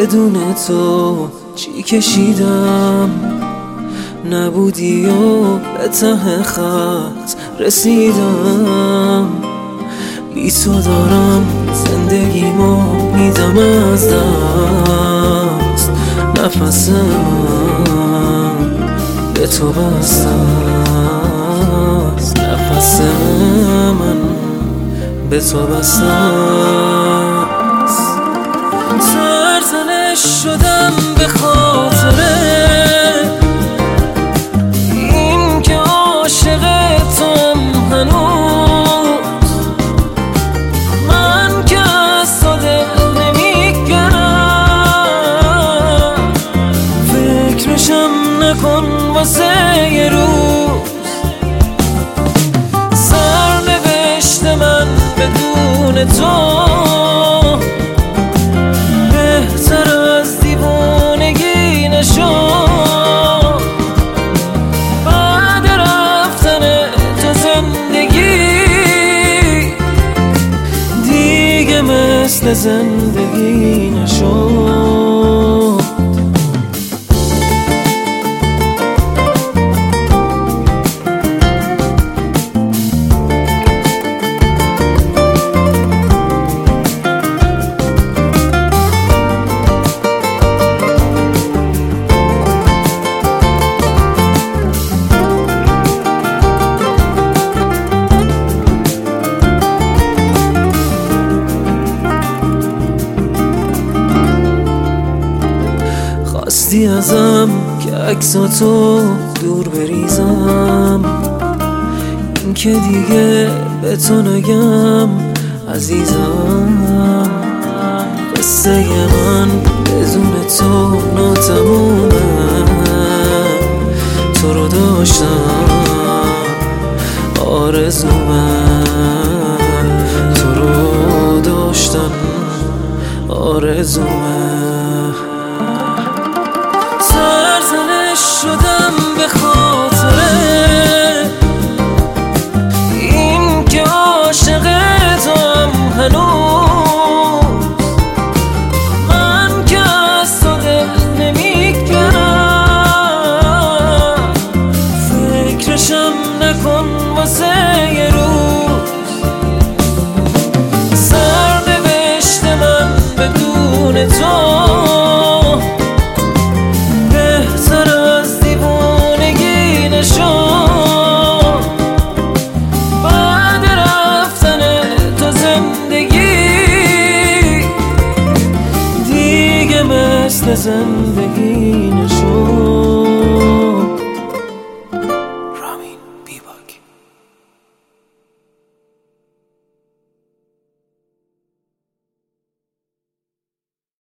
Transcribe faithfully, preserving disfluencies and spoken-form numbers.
بدون تو چی کشیدم، نبودی و به ته خط رسیدم. بی تو دارم زندگیمو میدم از دست، نفسم به تو بسته است، نفس من به تو بسته است. سرزنش شدم به خاطره این که عاشق توام هنوز، من که از تو دل نمیگرم، فکرشم نکن واسه یه روز. سرنوشت من بدون تو بهتر از دیوانگی نشد. بعد رفتن تو زندگی دیگه مثل زندگی نشد. خواستی ازم که عکساتو دور بریزم، این که دیگه به تو نگم عزیزم. قصه من بدون تو ناتمومه، تو رو داشتم آرزومه، تو رو داشتم آرزومه.